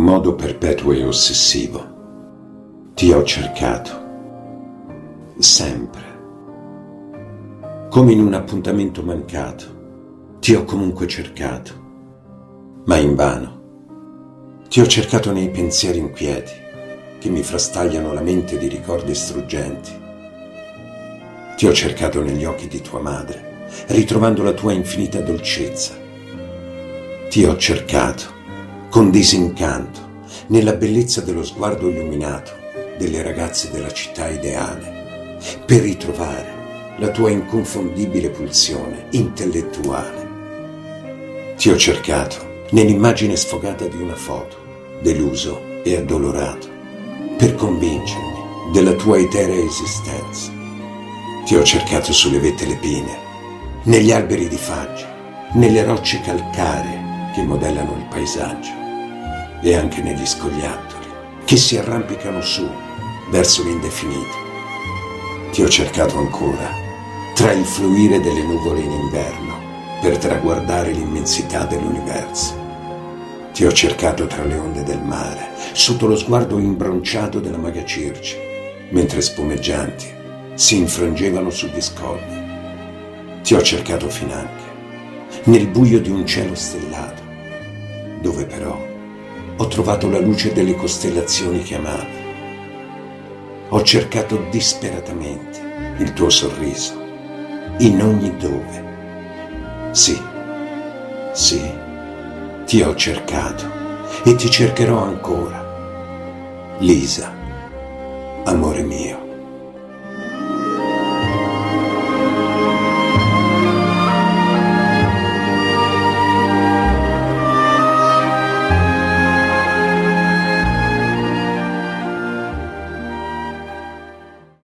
un modo perpetuo e ossessivo. Ti ho cercato. Sempre. Come in un appuntamento mancato. Ti ho comunque cercato. Ma invano. Ti ho cercato nei pensieri inquieti che mi frastagliano la mente di ricordi struggenti. Ti ho cercato negli occhi di tua madre, ritrovando la tua infinita dolcezza. Ti ho cercato con disincanto nella bellezza dello sguardo illuminato delle ragazze della città ideale, per ritrovare la tua inconfondibile pulsione intellettuale. Ti ho cercato nell'immagine sfogata di una foto, deluso e addolorato, per convincermi della tua eterea esistenza. Ti ho cercato sulle vette lepine, negli alberi di faggi, nelle rocce calcaree che modellano il paesaggio e anche negli scoiattoli che si arrampicano su verso l'indefinito. Ti ho cercato ancora tra il fluire delle nuvole in inverno per traguardare l'immensità dell'universo. Ti ho cercato tra le onde del mare, sotto lo sguardo imbronciato della maga Circe, mentre spumeggianti si infrangevano sugli scogli. Ti ho cercato finanche nel buio di un cielo stellato, dove però ho trovato la luce delle costellazioni che amavi. Ho cercato disperatamente il tuo sorriso, in ogni dove. Sì, ti ho cercato e ti cercherò ancora. Lisa, amore mio.